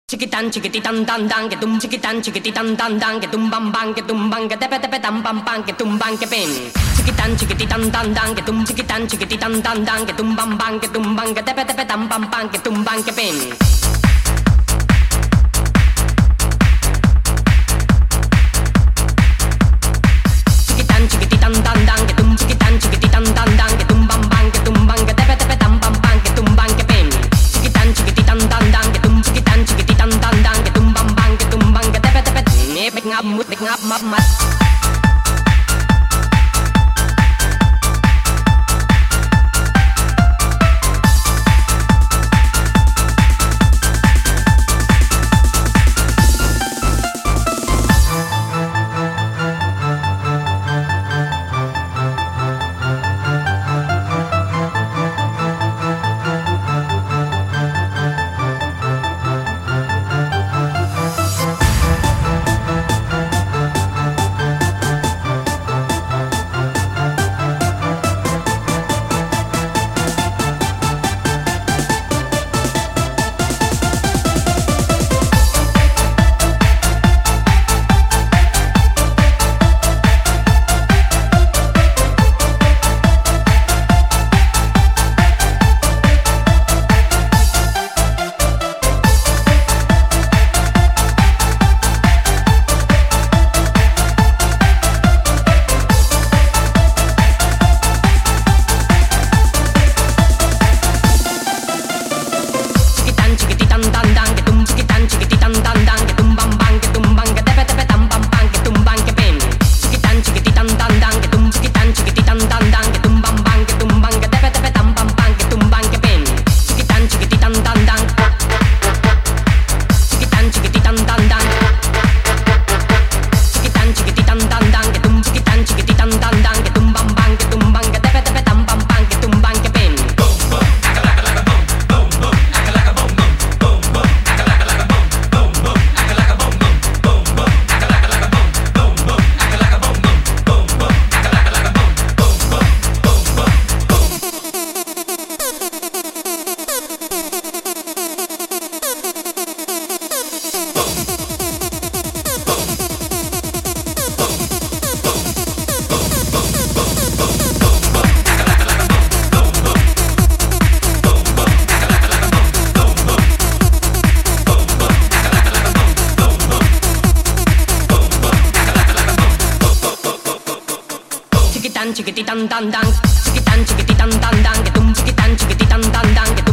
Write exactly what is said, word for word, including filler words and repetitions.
Chiquitan chiquititan dan dan que tum chiquitan chiquititan dan dan que tum bam bam que tum bam que tepe tepe tam pam pam que tum bam que pim. Chiquitan chiquititan dan dan que tum chiquitan chiquititan dan dan que tum bam bam que tum bam que tepe tepe tam pam pam que tum bam que pim. Chiquitan chiquititan dan dan que tum chiquitan chiquititan dan dan que tum bam bam que tum bam que tepe tepe tam pam pam que tum bam que pim. Chiquitan chiquititan dan dan que tum chiquitan chiquititan dan dan que tum bam bam que tum bam que tepe tepe me picking up mood picking up map map. Chiquititan dan dan, chiquitan chiquititan dan dan, que tum chiquitan chiquititan dan dan, que